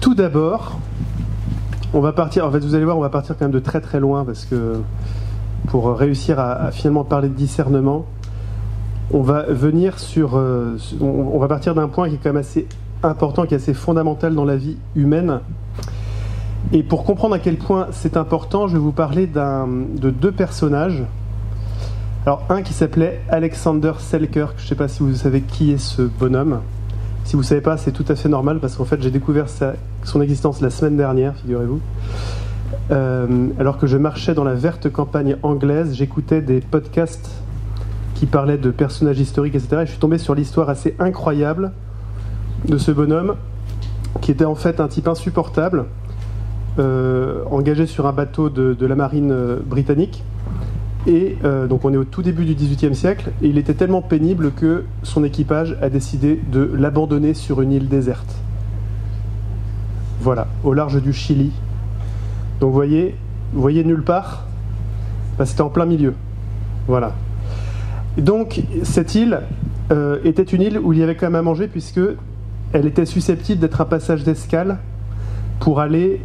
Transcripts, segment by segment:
tout d'abord, on va partir, en fait vous allez voir, on va partir quand même de très très loin, parce que pour réussir à finalement parler de discernement, on va venir sur... on va partir d'un point qui est quand même assez important, qui est assez fondamental dans la vie humaine. Et pour comprendre à quel point c'est important, je vais vous parler de deux personnages. Alors un qui s'appelait Alexander Selkirk, je ne sais pas si vous savez qui est ce bonhomme. Si vous ne savez pas, c'est tout à fait normal, parce qu'en fait j'ai découvert son existence la semaine dernière, figurez-vous. Alors que je marchais dans la verte campagne anglaise, j'écoutais des podcasts qui parlaient de personnages historiques, etc. Et je suis tombé sur l'histoire assez incroyable de ce bonhomme, qui était en fait un type insupportable, engagé sur un bateau de la marine britannique. Et donc on est au tout début du XVIIIe siècle, et il était tellement pénible que son équipage a décidé de l'abandonner sur une île déserte. Voilà, au large du Chili. Donc vous voyez nulle part, c'était en plein milieu. Voilà. Donc cette île était une île où il y avait quand même à manger, puisque elle était susceptible d'être un passage d'escale pour aller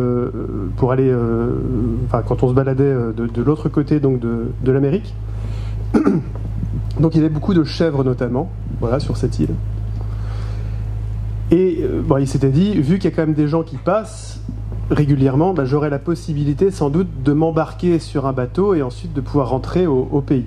quand on se baladait de l'autre côté donc de l'Amérique. Donc il y avait beaucoup de chèvres notamment, voilà, sur cette île. Et il s'était dit, vu qu'il y a quand même des gens qui passent régulièrement, j'aurai la possibilité sans doute de m'embarquer sur un bateau et ensuite de pouvoir rentrer au pays.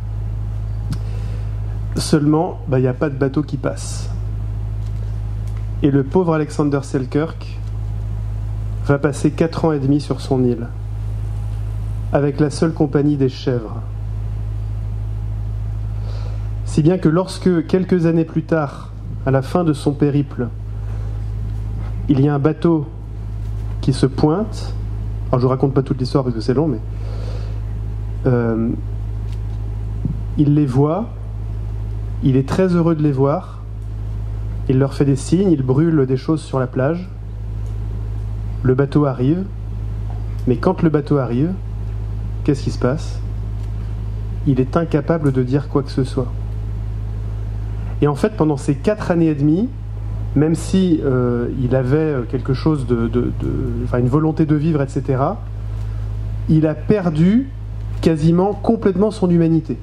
Seulement, il n'y a pas de bateau qui passe. Et le pauvre Alexander Selkirk va passer 4 ans et demi sur son île, avec la seule compagnie des chèvres. Si bien que lorsque, quelques années plus tard, à la fin de son périple, il y a un bateau qui se pointe, alors je ne vous raconte pas toute l'histoire parce que c'est long, mais il les voit, il est très heureux de les voir, il leur fait des signes, il brûle des choses sur la plage. Le bateau arrive, mais quand le bateau arrive, qu'est-ce qui se passe ? Il est incapable de dire quoi que ce soit. Et en fait, pendant ces 4 années et demie, même si il avait quelque chose une volonté de vivre, etc., il a perdu quasiment complètement son humanité.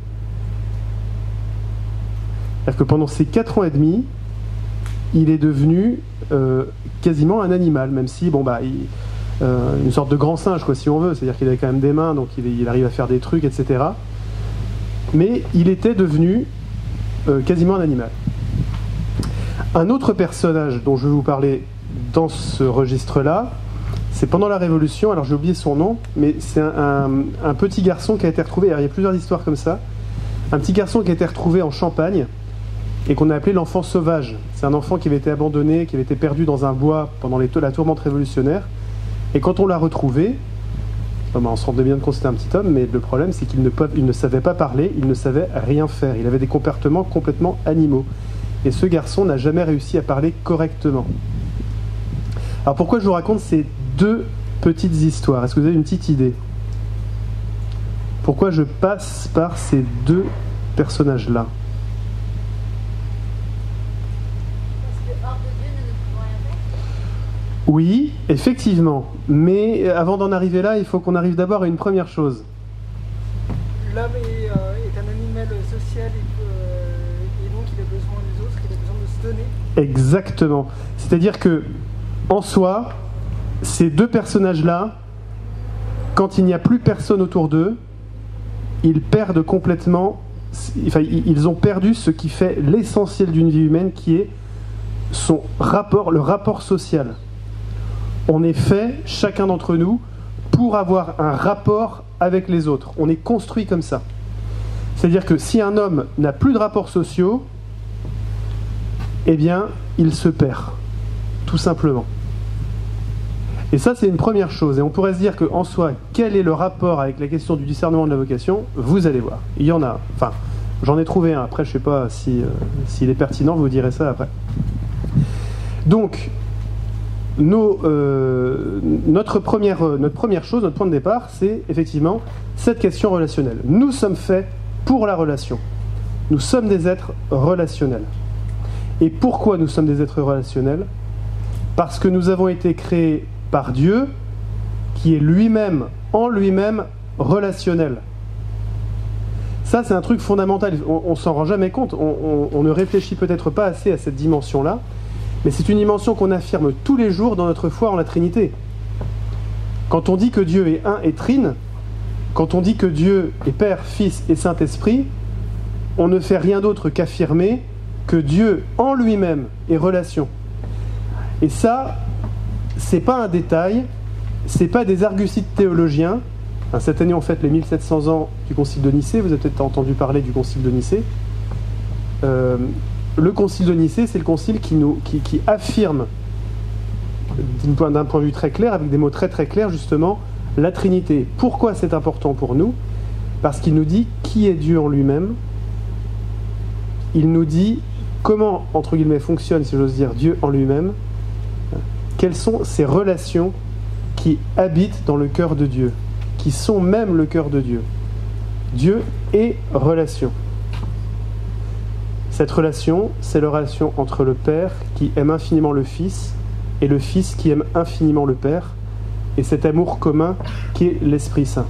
C'est-à-dire que pendant ces 4 ans et demi, il est devenu quasiment un animal, même si, une sorte de grand singe, quoi, si on veut. C'est-à-dire qu'il avait quand même des mains, donc il arrive à faire des trucs, etc. Mais il était devenu quasiment un animal. Un autre personnage dont je vais vous parler dans ce registre-là, c'est pendant la Révolution, alors j'ai oublié son nom, mais c'est un petit garçon qui a été retrouvé, alors il y a plusieurs histoires comme ça, un petit garçon qui a été retrouvé en Champagne, et qu'on a appelé l'enfant sauvage. C'est un enfant qui avait été abandonné, qui avait été perdu dans un bois pendant la tourmente révolutionnaire. Et quand on l'a retrouvé, on se rendait bien compte que c'était un petit homme, mais le problème c'est qu'il ne savait pas parler, il ne savait rien faire. Il avait des comportements complètement animaux. Et ce garçon n'a jamais réussi à parler correctement. Alors pourquoi je vous raconte ces deux petites histoires ? Est-ce que vous avez une petite idée ? Pourquoi je passe par ces deux personnages-là ? Oui, effectivement. Mais avant d'en arriver là, il faut qu'on arrive d'abord à une première chose. L'homme est un animal social et donc il a besoin des autres, il a besoin de se donner. Exactement. C'est-à-dire que, en soi, ces deux personnages-là, quand il n'y a plus personne autour d'eux, ils perdent complètement... ils ont perdu ce qui fait l'essentiel d'une vie humaine, qui est le rapport social. On est fait, chacun d'entre nous, pour avoir un rapport avec les autres. On est construit comme ça. C'est-à-dire que si un homme n'a plus de rapports sociaux, eh bien, il se perd, tout simplement. Et ça, c'est une première chose. Et on pourrait se dire qu'en soi, quel est le rapport avec la question du discernement de la vocation ? Vous allez voir. Il y en a. Enfin, j'en ai trouvé un. Après, je ne sais pas s'il est pertinent, vous direz ça après. Donc, notre première chose, notre point de départ, c'est effectivement cette question relationnelle. Nous sommes faits pour la relation. Nous sommes des êtres relationnels. Et pourquoi nous sommes des êtres relationnels ? Parce que nous avons été créés par Dieu, qui est lui-même, en lui-même, relationnel. Ça, c'est un truc fondamental. On s'en rend jamais compte. On ne réfléchit peut-être pas assez à cette dimension-là. Mais c'est une dimension qu'on affirme tous les jours dans notre foi en la Trinité. Quand on dit que Dieu est un et trine, quand on dit que Dieu est Père, Fils et Saint-Esprit, on ne fait rien d'autre qu'affirmer que Dieu en lui-même est relation. Et ça, c'est pas un détail, c'est pas des argusites théologiens. Cette année, on fête les 1700 ans du Concile de Nicée. Vous avez peut-être entendu parler du Concile de Nicée. Le Concile de Nicée, c'est le concile qui affirme, d'un point de vue très clair, avec des mots très très clairs, justement, la Trinité. Pourquoi c'est important pour nous ? Parce qu'il nous dit qui est Dieu en lui-même. Il nous dit comment, entre guillemets, fonctionne, si j'ose dire, Dieu en lui-même. Quelles sont ces relations qui habitent dans le cœur de Dieu, qui sont même le cœur de Dieu. Dieu est relation. Cette relation, c'est la relation entre le Père qui aime infiniment le Fils et le Fils qui aime infiniment le Père, et cet amour commun qui est l'Esprit Saint.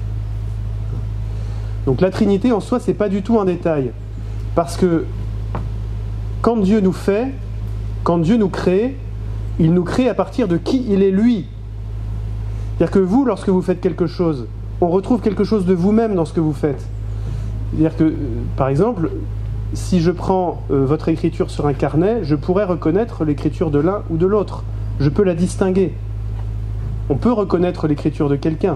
Donc la Trinité en soi, c'est pas du tout un détail, parce que quand Dieu nous fait, quand Dieu nous crée, il nous crée à partir de qui il est lui. C'est-à-dire que vous, lorsque vous faites quelque chose, on retrouve quelque chose de vous-même dans ce que vous faites. C'est-à-dire que, par exemple, si je prends votre écriture sur un carnet, je pourrais reconnaître l'écriture de l'un ou de l'autre. Je peux la distinguer. On peut reconnaître l'écriture de quelqu'un.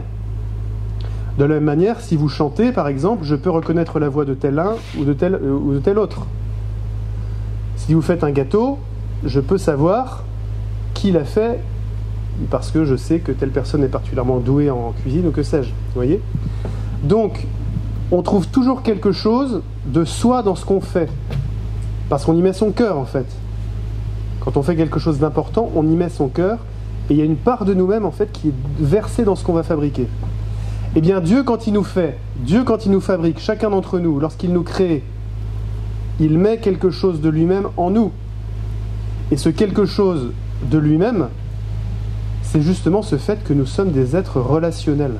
De la même manière, si vous chantez, par exemple, je peux reconnaître la voix de tel un ou de tel autre. Si vous faites un gâteau, je peux savoir qui l'a fait, parce que je sais que telle personne est particulièrement douée en cuisine ou que sais-je. Vous voyez ? Donc, on trouve toujours quelque chose de soi dans ce qu'on fait, parce qu'on y met son cœur en fait. Quand on fait quelque chose d'important, on y met son cœur, et il y a une part de nous-mêmes en fait qui est versée dans ce qu'on va fabriquer. Eh bien Dieu quand il nous fait, Dieu quand il nous fabrique, chacun d'entre nous, lorsqu'il nous crée, il met quelque chose de lui-même en nous. Et ce quelque chose de lui-même, c'est justement ce fait que nous sommes des êtres relationnels.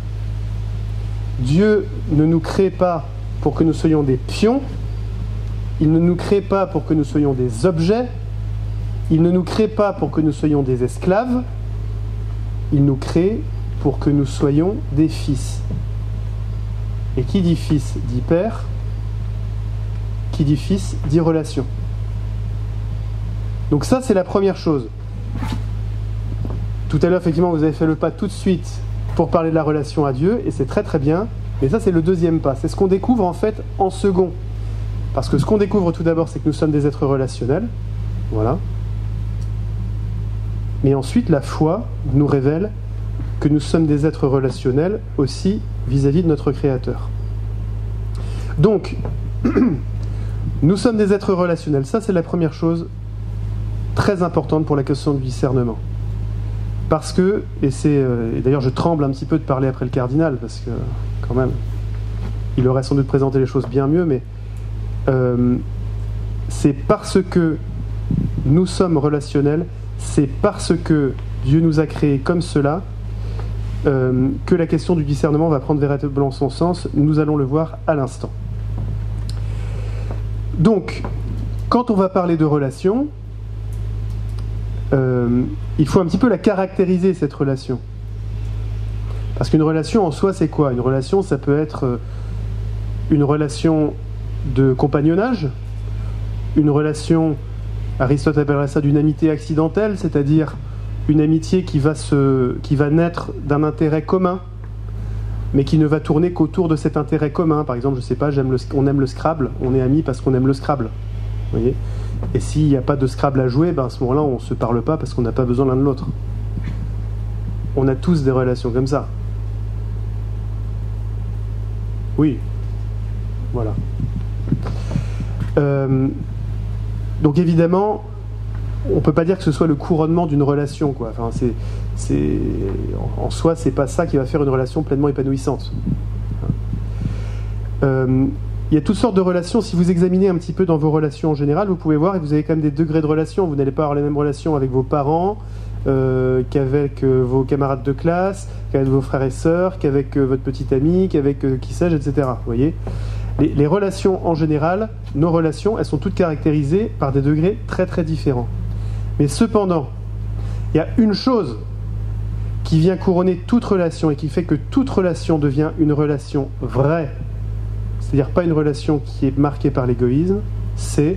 Dieu ne nous crée pas pour que nous soyons des pions, il ne nous crée pas pour que nous soyons des objets, il ne nous crée pas pour que nous soyons des esclaves, il nous crée pour que nous soyons des fils. Et qui dit fils dit père, qui dit fils dit relation. Donc ça c'est la première chose. Tout à l'heure effectivement vous avez fait le pas tout de suite pour parler de la relation à Dieu, et c'est très très bien, mais ça c'est le deuxième pas, c'est ce qu'on découvre en fait en second. Parce que ce qu'on découvre tout d'abord, c'est que nous sommes des êtres relationnels, voilà. Mais ensuite la foi nous révèle que nous sommes des êtres relationnels aussi vis-à-vis de notre Créateur. Donc, nous sommes des êtres relationnels, ça c'est la première chose très importante pour la question du discernement. Parce que, et d'ailleurs je tremble un petit peu de parler après le cardinal, parce que quand même, il aurait sans doute présenté les choses bien mieux, mais c'est parce que nous sommes relationnels, c'est parce que Dieu nous a créés comme cela, que la question du discernement va prendre véritablement son sens. Nous allons le voir à l'instant. Donc, quand on va parler de relation, il faut un petit peu la caractériser, cette relation. Parce qu'une relation en soi, c'est quoi ? Une relation, ça peut être une relation de compagnonnage, une relation, Aristote appellerait ça d'une amitié accidentelle, c'est-à-dire une amitié qui va naître d'un intérêt commun, mais qui ne va tourner qu'autour de cet intérêt commun. Par exemple, je sais pas, on aime le Scrabble, on est amis parce qu'on aime le Scrabble. Vous voyez ? Et s'il n'y a pas de Scrabble à jouer, à ce moment-là, on ne se parle pas parce qu'on n'a pas besoin l'un de l'autre. On a tous des relations comme ça. Oui. Voilà. Donc évidemment, on ne peut pas dire que ce soit le couronnement d'une relation, quoi. Enfin, en soi, c'est pas ça qui va faire une relation pleinement épanouissante. Il y a toutes sortes de relations. Si vous examinez un petit peu dans vos relations en général, vous pouvez voir, et vous avez quand même des degrés de relations. Vous n'allez pas avoir les mêmes relations avec vos parents, qu'avec vos camarades de classe, qu'avec vos frères et sœurs, qu'avec votre petite amie, qu'avec qui sais-je, etc. Vous voyez ? Les relations en général, nos relations, elles sont toutes caractérisées par des degrés très très différents. Mais cependant, il y a une chose qui vient couronner toute relation et qui fait que toute relation devient une relation vraie, c'est-à-dire pas une relation qui est marquée par l'égoïsme, c'est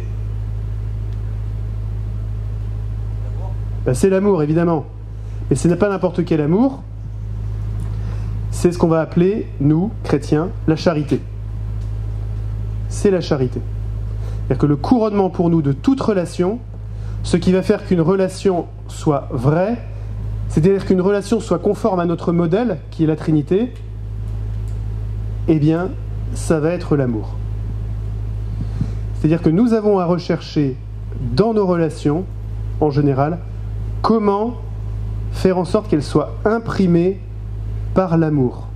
l'amour, évidemment. Mais ce n'est pas n'importe quel amour, c'est ce qu'on va appeler, nous, chrétiens, la charité. C'est la charité. C'est-à-dire que le couronnement pour nous de toute relation, ce qui va faire qu'une relation soit vraie, c'est-à-dire qu'une relation soit conforme à notre modèle, qui est la Trinité, eh bien, ça va être l'amour. C'est-à-dire que nous avons à rechercher dans nos relations, en général, comment faire en sorte qu'elles soient imprimées par l'amour.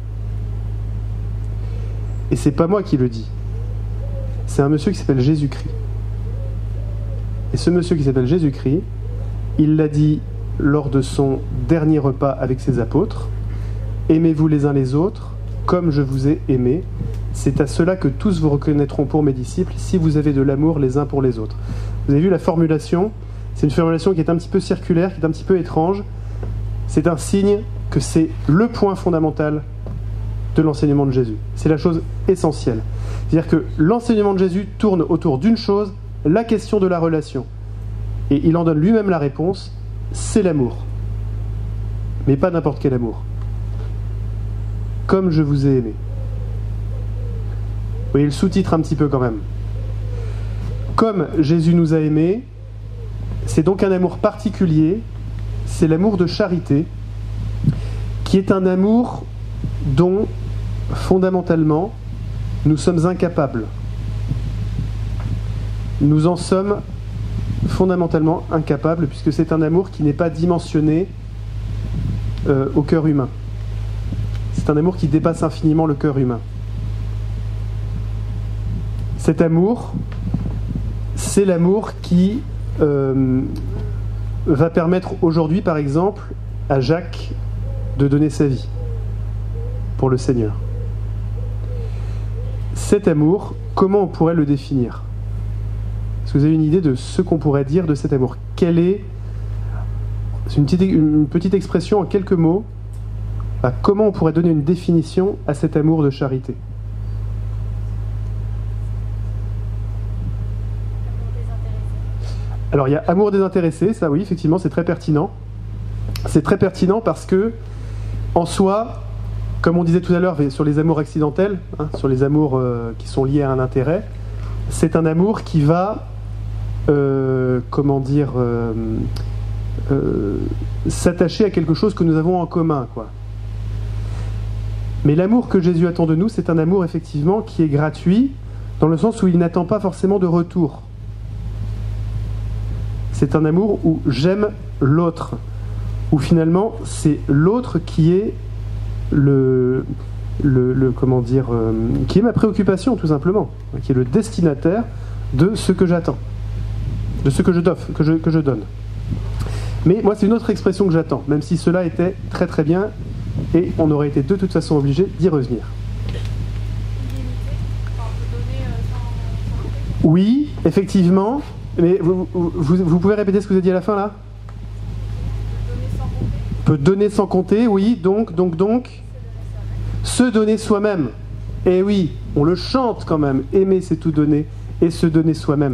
Et c'est pas moi qui le dis. C'est un monsieur qui s'appelle Jésus-Christ. Et ce monsieur qui s'appelle Jésus-Christ, il l'a dit lors de son dernier repas avec ses apôtres, « Aimez-vous les uns les autres, comme je vous ai aimé. C'est à cela que tous vous reconnaîtront pour mes disciples, si vous avez de l'amour les uns pour les autres. » Vous avez vu la formulation ? C'est une formulation qui est un petit peu circulaire, qui est un petit peu étrange. C'est un signe que c'est le point fondamental de l'enseignement de Jésus. C'est la chose essentielle. C'est-à-dire que l'enseignement de Jésus tourne autour d'une chose, la question de la relation. Et il en donne lui-même la réponse, c'est l'amour. Mais pas n'importe quel amour. Comme je vous ai aimé. Vous voyez le sous-titre un petit peu quand même. Comme Jésus nous a aimés, c'est donc un amour particulier, c'est l'amour de charité, qui est un amour dont, fondamentalement, nous sommes incapables. Nous en sommes fondamentalement incapables, puisque c'est un amour qui n'est pas dimensionné au cœur humain. C'est un amour qui dépasse infiniment le cœur humain. Cet amour, c'est l'amour qui va permettre aujourd'hui, par exemple, à Jacques de donner sa vie pour le Seigneur. Cet amour, comment on pourrait le définir ? Est-ce que vous avez une idée de ce qu'on pourrait dire de cet amour ? Quelle est, c'est une petite expression en quelques mots, comment on pourrait donner une définition à cet amour de charité ? Alors il y a amour désintéressé, ça oui, effectivement, c'est très pertinent. C'est très pertinent parce que, en soi, comme on disait tout à l'heure sur les amours accidentels, sur les amours qui sont liés à un intérêt, c'est un amour qui va, s'attacher à quelque chose que nous avons en commun, quoi. Mais l'amour que Jésus attend de nous, c'est un amour effectivement qui est gratuit, dans le sens où il n'attend pas forcément de retour. C'est un amour où j'aime l'autre, où finalement c'est l'autre qui est qui est ma préoccupation tout simplement, qui est le destinataire de ce que j'attends, de ce que je t'offre, que je donne. Mais moi c'est une autre expression que j'attends, même si cela était très très bien et on aurait été de toute façon obligé d'y revenir. Oui, effectivement. Mais vous pouvez répéter ce que vous avez dit à la fin, là ? Peut donner sans compter, oui, donc. Se donner soi-même. Et oui, on le chante quand même. Aimer, c'est tout donner. Et se donner soi-même.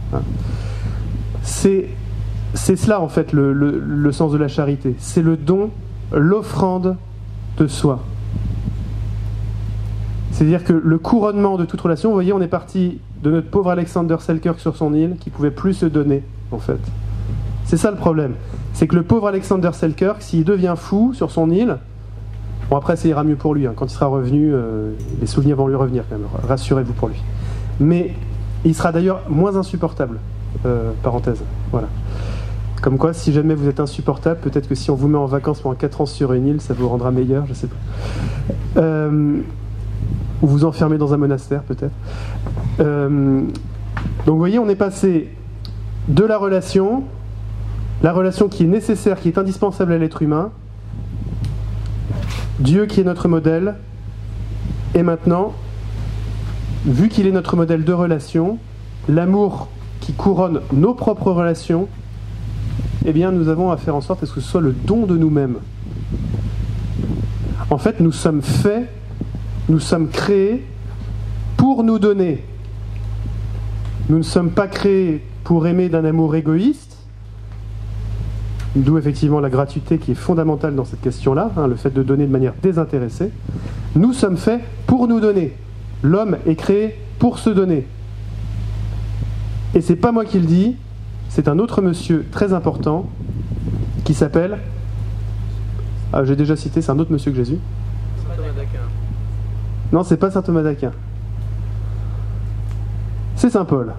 C'est cela, en fait, le sens de la charité. C'est le don, l'offrande de soi. C'est-à-dire que le couronnement de toute relation, vous voyez, on est parti de notre pauvre Alexander Selkirk sur son île, qui ne pouvait plus se donner, en fait. C'est ça le problème. C'est que le pauvre Alexander Selkirk, s'il devient fou sur son île, bon après ça ira mieux pour lui, quand il sera revenu, les souvenirs vont lui revenir quand même, rassurez-vous pour lui. Mais il sera d'ailleurs moins insupportable, parenthèse, voilà. Comme quoi, si jamais vous êtes insupportable, peut-être que si on vous met en vacances pendant 4 ans sur une île, ça vous rendra meilleur, je sais pas. Ou vous enfermer dans un monastère, peut-être. Donc vous voyez, on est passé de la relation la relation qui est nécessaire, qui est indispensable à l'être humain, Dieu qui est notre modèle, et maintenant, vu qu'il est notre modèle de relation, l'amour qui couronne nos propres relations, eh bien nous avons à faire en sorte à ce que ce soit le don de nous-mêmes. En fait, nous sommes faits, nous sommes créés pour nous donner. Nous ne sommes pas créés pour aimer d'un amour égoïste, d'où effectivement la gratuité qui est fondamentale dans cette question-là, le fait de donner de manière désintéressée. Nous sommes faits pour nous donner. L'homme est créé pour se donner. Et c'est pas moi qui le dis, c'est un autre monsieur très important qui s'appelle... Ah, j'ai déjà cité, c'est un autre monsieur que Jésus. Saint Thomas d'Aquin. Non, c'est pas saint Thomas d'Aquin. C'est saint Paul.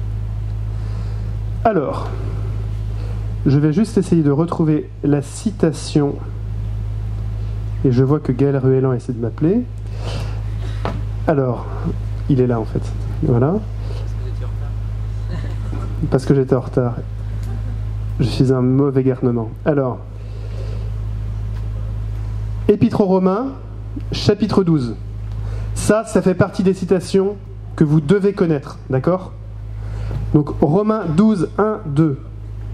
Alors, je vais juste essayer de retrouver la citation. Et je vois que Gaël Ruellan essaie de m'appeler. Alors, il est là en fait. Voilà. Parce que j'étais en retard. Je suis un mauvais garnement. Alors, Épître aux Romains, chapitre 12. Ça fait partie des citations que vous devez connaître, d'accord ? Donc, Romains 12, 1, 2. Ok ?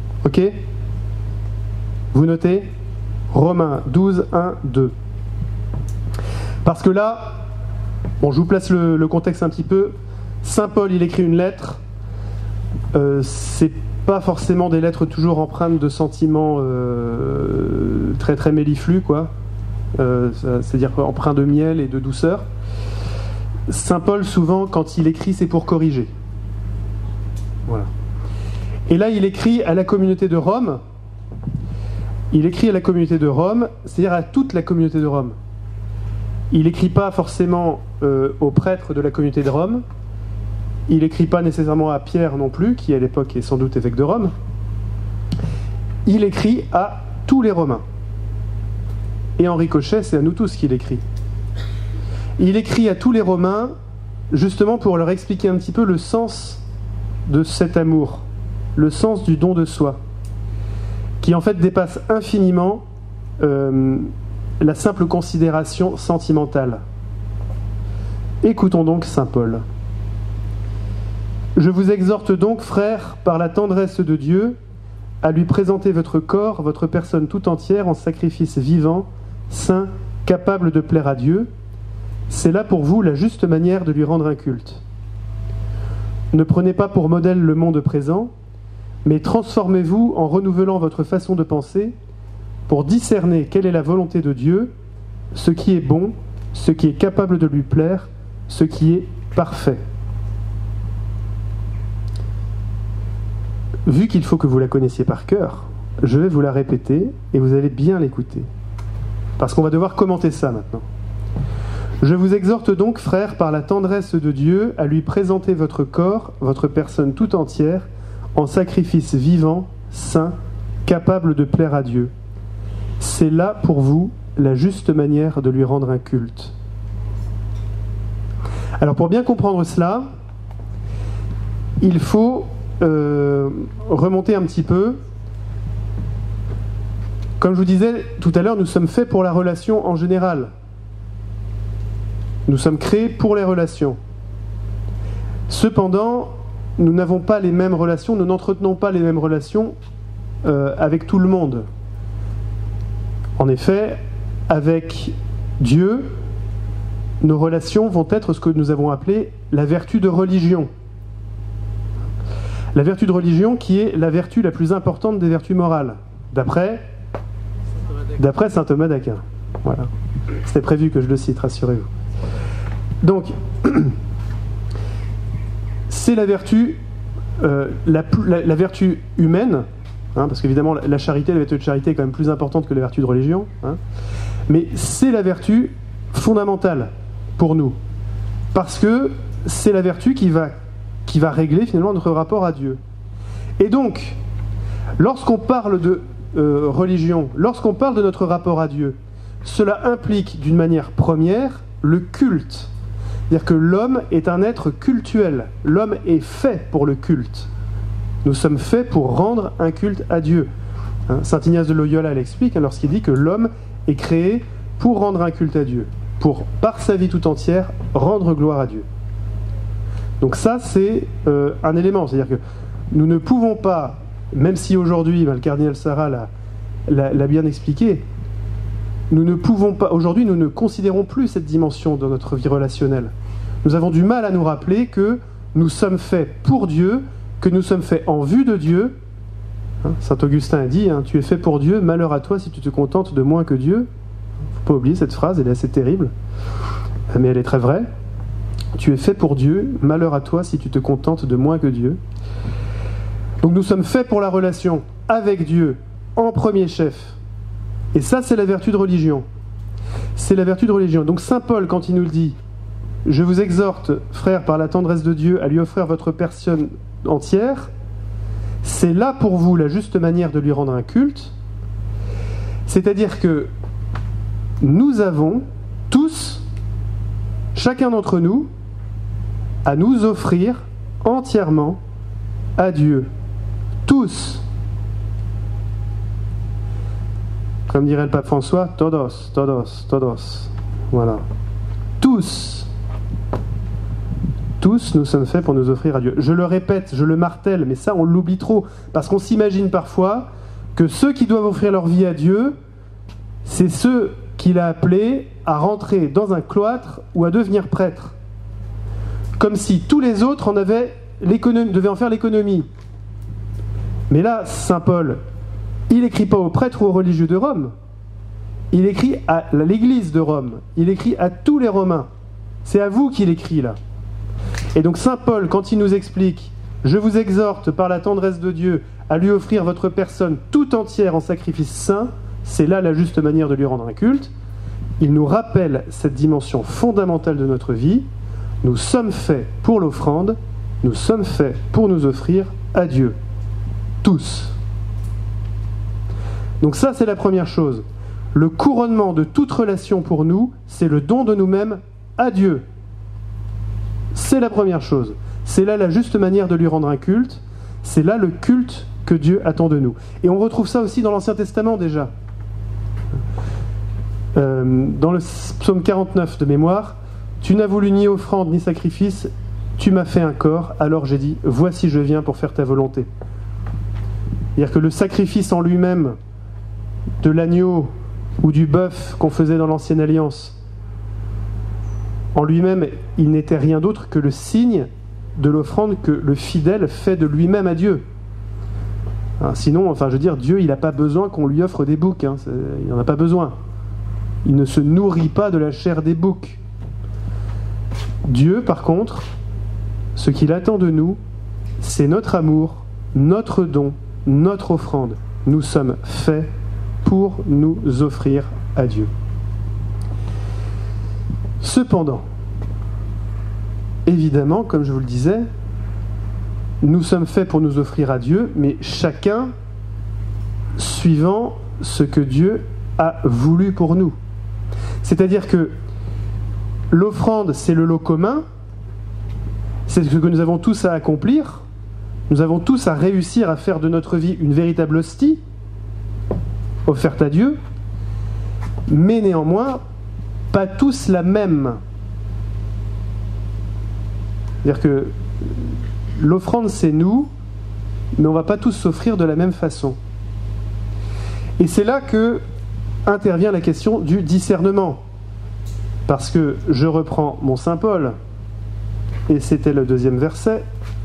Vous notez ? Romains 12, 1, 2. Parce que là, bon, je vous place le contexte un petit peu. Saint Paul, il écrit une lettre. C'est pas forcément des lettres toujours empreintes de sentiments très très méliflus, quoi. C'est-à-dire empreints de miel et de douceur. Saint Paul, souvent, quand il écrit, c'est pour corriger. Voilà. Et là, il écrit à la communauté de Rome. Il écrit à la communauté de Rome, c'est-à-dire à toute la communauté de Rome. Il n'écrit pas forcément aux prêtres de la communauté de Rome. Il n'écrit pas nécessairement à Pierre non plus, qui à l'époque est sans doute évêque de Rome. Il écrit à tous les Romains. Et en ricochet, c'est à nous tous qu'il écrit. Il écrit à tous les Romains, justement pour leur expliquer un petit peu le sens de cet amour, le sens du don de soi, qui en fait dépasse infiniment la simple considération sentimentale. Écoutons donc saint Paul. Je vous exhorte donc, frères, par la tendresse de Dieu, à lui présenter votre corps, votre personne tout entière en sacrifice vivant, saint, capable de plaire à Dieu. C'est là pour vous la juste manière de lui rendre un culte. Ne prenez pas pour modèle le monde présent, mais transformez-vous en renouvelant votre façon de penser pour discerner quelle est la volonté de Dieu, ce qui est bon, ce qui est capable de lui plaire, ce qui est parfait. Vu qu'il faut que vous la connaissiez par cœur, je vais vous la répéter et vous allez bien l'écouter. Parce qu'on va devoir commenter ça maintenant. Je vous exhorte donc, frères, par la tendresse de Dieu, à lui présenter votre corps, votre personne tout entière, en sacrifice vivant, saint, capable de plaire à Dieu. C'est là, pour vous, la juste manière de lui rendre un culte. Alors, pour bien comprendre cela, il faut remonter un petit peu. Comme je vous disais tout à l'heure, nous sommes faits pour la relation en général. Nous sommes créés pour les relations. Cependant, nous n'avons pas les mêmes relations, nous n'entretenons pas les mêmes relations avec tout le monde. En effet, avec Dieu, nos relations vont être ce que nous avons appelé la vertu de religion. La vertu de religion qui est la vertu la plus importante des vertus morales, d'après saint Thomas d'Aquin. Voilà. C'était prévu que je le cite, rassurez-vous. Donc, c'est la vertu, la vertu humaine, parce qu'évidemment la charité, la vertu de charité est quand même plus importante que la vertu de religion, mais c'est la vertu fondamentale pour nous, parce que c'est la vertu qui va régler finalement notre rapport à Dieu. Et donc, lorsqu'on parle de religion, lorsqu'on parle de notre rapport à Dieu, cela implique d'une manière première le culte. C'est-à-dire que l'homme est un être cultuel. L'homme est fait pour le culte. Nous sommes faits pour rendre un culte à Dieu. Saint Ignace de Loyola l'explique lorsqu'il dit que l'homme est créé pour rendre un culte à Dieu, pour, par sa vie tout entière, rendre gloire à Dieu. Donc ça, c'est un élément. C'est-à-dire que nous ne pouvons pas, même si aujourd'hui, le cardinal Sarah l'a bien expliqué, nous ne pouvons pas, aujourd'hui, nous ne considérons plus cette dimension dans notre vie relationnelle. Nous avons du mal à nous rappeler que nous sommes faits pour Dieu, que nous sommes faits en vue de Dieu. Saint Augustin a dit, tu es fait pour Dieu, malheur à toi si tu te contentes de moins que Dieu. Il ne faut pas oublier cette phrase, elle est assez terrible, mais elle est très vraie. Tu es fait pour Dieu, malheur à toi si tu te contentes de moins que Dieu. Donc nous sommes faits pour la relation avec Dieu en premier chef. Et ça, c'est la vertu de religion. C'est la vertu de religion. Donc saint Paul, quand il nous le dit, je vous exhorte, frères, par la tendresse de Dieu, à lui offrir votre personne entière, c'est là pour vous la juste manière de lui rendre un culte. C'est-à-dire que nous avons tous, chacun d'entre nous, à nous offrir entièrement à Dieu. Tous. Comme dirait le pape François, todos, todos, todos. Voilà. Tous. Tous, nous sommes faits pour nous offrir à Dieu. Je le répète, je le martèle, mais ça, on l'oublie trop. Parce qu'on s'imagine parfois que ceux qui doivent offrir leur vie à Dieu, c'est ceux qu'il a appelés à rentrer dans un cloître ou à devenir prêtres. Comme si tous les autres devaient en faire l'économie. Mais là, saint Paul, il n'écrit pas aux prêtres ou aux religieux de Rome. Il écrit à l'Église de Rome. Il écrit à tous les Romains. C'est à vous qu'il écrit là. Et donc saint Paul, quand il nous explique « Je vous exhorte par la tendresse de Dieu à lui offrir votre personne tout entière en sacrifice saint », c'est là la juste manière de lui rendre un culte. Il nous rappelle cette dimension fondamentale de notre vie. Nous sommes faits pour l'offrande, nous sommes faits pour nous offrir à Dieu. Tous. Donc ça, c'est la première chose. Le couronnement de toute relation pour nous, c'est le don de nous-mêmes à Dieu. C'est la première chose. C'est là la juste manière de lui rendre un culte. C'est là le culte que Dieu attend de nous. Et on retrouve ça aussi dans l'Ancien Testament déjà. Dans le psaume 49 de mémoire, « Tu n'as voulu ni offrande ni sacrifice, tu m'as fait un corps, alors j'ai dit, voici je viens pour faire ta volonté. » C'est-à-dire que le sacrifice en lui-même de l'agneau ou du bœuf qu'on faisait dans l'Ancienne Alliance, en lui-même, il n'était rien d'autre que le signe de l'offrande que le fidèle fait de lui-même à Dieu. Sinon, Dieu, il n'a pas besoin qu'on lui offre des boucs. Il n'en a pas besoin. Il ne se nourrit pas de la chair des boucs. Dieu, par contre, ce qu'il attend de nous, c'est notre amour, notre don, notre offrande. Nous sommes faits pour nous offrir à Dieu. Cependant, évidemment, comme je vous le disais, nous sommes faits pour nous offrir à Dieu, mais chacun suivant ce que Dieu a voulu pour nous. C'est-à-dire que l'offrande, c'est le lot commun, c'est ce que nous avons tous à accomplir, nous avons tous à réussir à faire de notre vie une véritable hostie, offerte à Dieu, mais néanmoins, pas tous la même. C'est-à-dire que l'offrande, c'est nous, mais on ne va pas tous s'offrir de la même façon. Et c'est là que intervient la question du discernement. Parce que je reprends mon saint Paul, et c'était le 2e verset.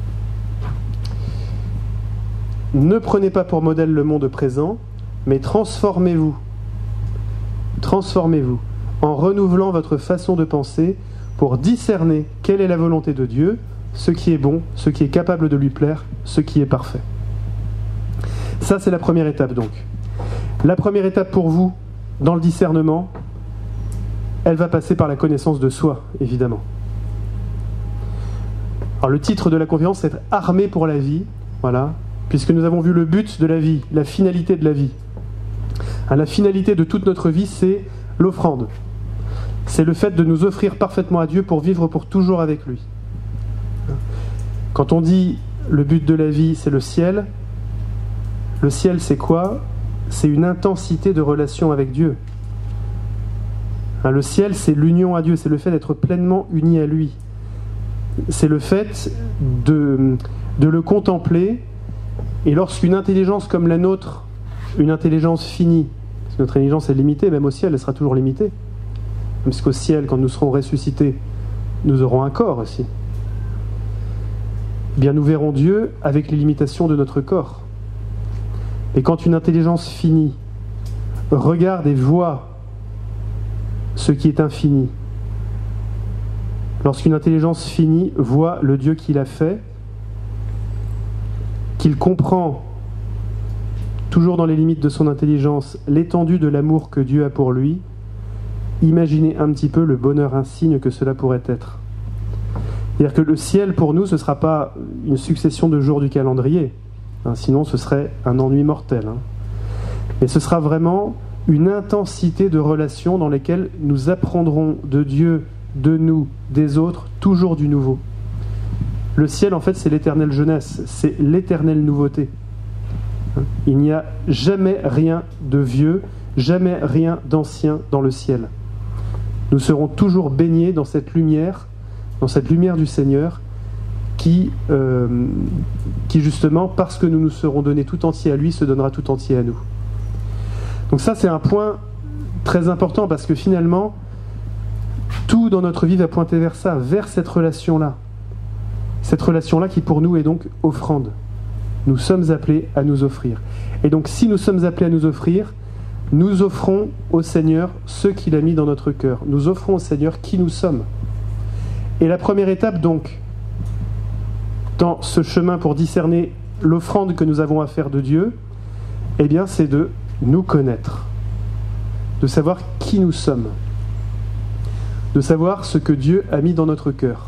Ne prenez pas pour modèle le monde présent, mais transformez-vous. Transformez-vous en renouvelant votre façon de penser pour discerner quelle est la volonté de Dieu, ce qui est bon, ce qui est capable de lui plaire, ce qui est parfait. Ça, c'est la première étape donc. La première étape pour vous, dans le discernement, elle va passer par la connaissance de soi, évidemment. Alors le titre de la conférence, c'est « Armé pour la vie », voilà, puisque nous avons vu le but de la vie, la finalité de la vie. La finalité de toute notre vie, c'est l'offrande. C'est le fait de nous offrir parfaitement à Dieu pour vivre pour toujours avec lui. Quand on dit le but de la vie, c'est le ciel c'est quoi ? c'est une intensité de relation avec Dieu. Le ciel, c'est l'union à Dieu, c'est le fait d'être pleinement uni à lui. C'est le fait de le contempler, et lorsqu'une intelligence comme la nôtre, une intelligence finie, parce que notre intelligence est limitée, même au ciel, elle sera toujours limitée, parce qu'au ciel, quand nous serons ressuscités, nous aurons un corps aussi. Eh bien, nous verrons Dieu avec les limitations de notre corps. Et quand une intelligence finie regarde et voit ce qui est infini, lorsqu'une intelligence finie voit le Dieu qu'il a fait, qu'il comprend, toujours dans les limites de son intelligence, l'étendue de l'amour que Dieu a pour lui, imaginez un petit peu le bonheur insigne que cela pourrait être. C'est-à-dire que le ciel, pour nous, ce ne sera pas une succession de jours du calendrier, sinon ce serait un ennui mortel. Mais ce sera vraiment une intensité de relations dans lesquelles nous apprendrons de Dieu, de nous, des autres, toujours du nouveau. Le ciel, en fait, c'est l'éternelle jeunesse, c'est l'éternelle nouveauté. Il n'y a jamais rien de vieux, jamais rien d'ancien dans le ciel. Nous serons toujours baignés dans cette lumière du Seigneur qui justement, parce que nous nous serons donnés tout entier à lui, se donnera tout entier à nous. Donc ça, c'est un point très important, parce que finalement, tout dans notre vie va pointer vers ça, vers cette relation-là. Cette relation-là qui pour nous est donc offrande. Nous sommes appelés à nous offrir. Et donc si nous sommes appelés à nous offrir, nous offrons au Seigneur ce qu'il a mis dans notre cœur. Nous offrons au Seigneur qui nous sommes. Et la première étape donc, dans ce chemin pour discerner l'offrande que nous avons à faire de Dieu, eh bien c'est de nous connaître, de savoir qui nous sommes, de savoir ce que Dieu a mis dans notre cœur.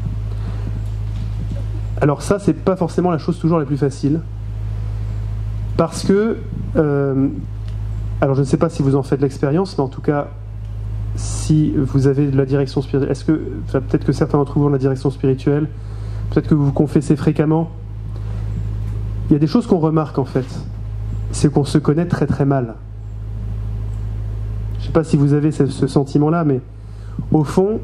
Alors ça, c'est pas forcément la chose toujours la plus facile, parce que, alors je ne sais pas si vous en faites l'expérience, mais en tout cas, si vous avez de la direction spirituelle, peut-être que certains d'entre vous ont de la direction spirituelle, peut-être que vous vous confessez fréquemment, il y a des choses qu'on remarque en fait, c'est qu'on se connaît très très mal. Je ne sais pas si vous avez ce sentiment-là, mais au fond,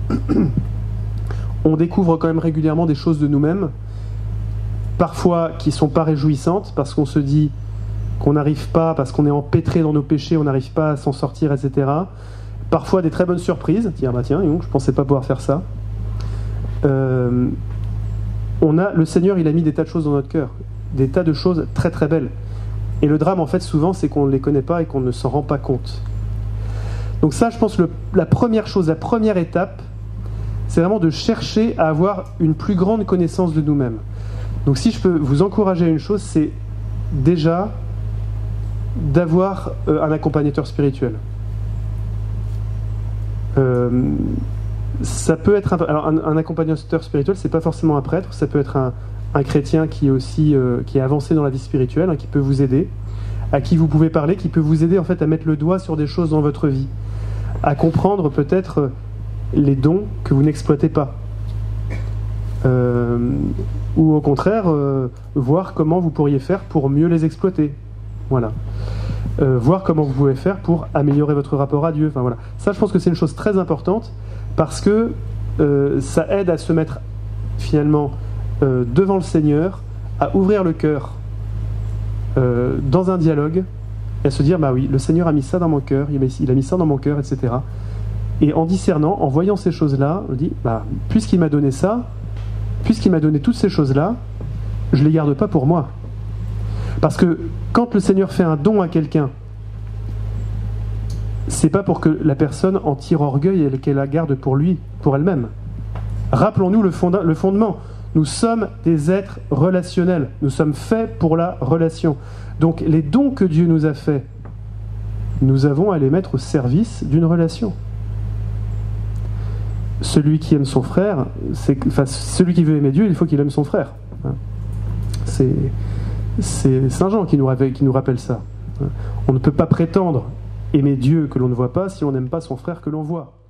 on découvre quand même régulièrement des choses de nous-mêmes, parfois qui ne sont pas réjouissantes, parce qu'on se dit qu'on n'arrive pas, parce qu'on est empêtré dans nos péchés, on n'arrive pas à s'en sortir, etc. Parfois des très bonnes surprises, dire bah tiens, je ne pensais pas pouvoir faire ça. Le Seigneur, il a mis des tas de choses dans notre cœur, des tas de choses très très belles. Et le drame, en fait, souvent, c'est qu'on ne les connaît pas et qu'on ne s'en rend pas compte. Donc ça, je pense, la première chose, la première étape, c'est vraiment de chercher à avoir une plus grande connaissance de nous-mêmes. Donc si je peux vous encourager à une chose, c'est déjà d'avoir un accompagnateur spirituel. Ça peut être alors un accompagnateur spirituel, c'est pas forcément un prêtre, ça peut être un chrétien qui est aussi qui est avancé dans la vie spirituelle, qui peut vous aider, à qui vous pouvez parler, qui peut vous aider en fait à mettre le doigt sur des choses dans votre vie, à comprendre peut-être les dons que vous n'exploitez pas, ou au contraire voir comment vous pourriez faire pour mieux les exploiter. Voilà. Voir comment vous pouvez faire pour améliorer votre rapport à Dieu. Enfin, voilà. Ça, je pense que c'est une chose très importante, parce que ça aide à se mettre finalement devant le Seigneur, à ouvrir le cœur dans un dialogue, et à se dire bah oui, le Seigneur a mis ça dans mon cœur, il a mis ça dans mon cœur, etc. Et en discernant, en voyant ces choses-là, on dit bah, puisqu'il m'a donné ça, puisqu'il m'a donné toutes ces choses-là, je ne les garde pas pour moi. Parce que quand le Seigneur fait un don à quelqu'un, c'est pas pour que la personne en tire orgueil et qu'elle la garde pour lui, pour elle-même. Rappelons-nous le fondement. Nous sommes des êtres relationnels. Nous sommes faits pour la relation. Donc les dons que Dieu nous a faits, nous avons à les mettre au service d'une relation. Celui qui aime son frère, celui qui veut aimer Dieu, il faut qu'il aime son frère. C'est Saint Jean qui nous rappelle ça. On ne peut pas prétendre aimer Dieu que l'on ne voit pas si on n'aime pas son frère que l'on voit.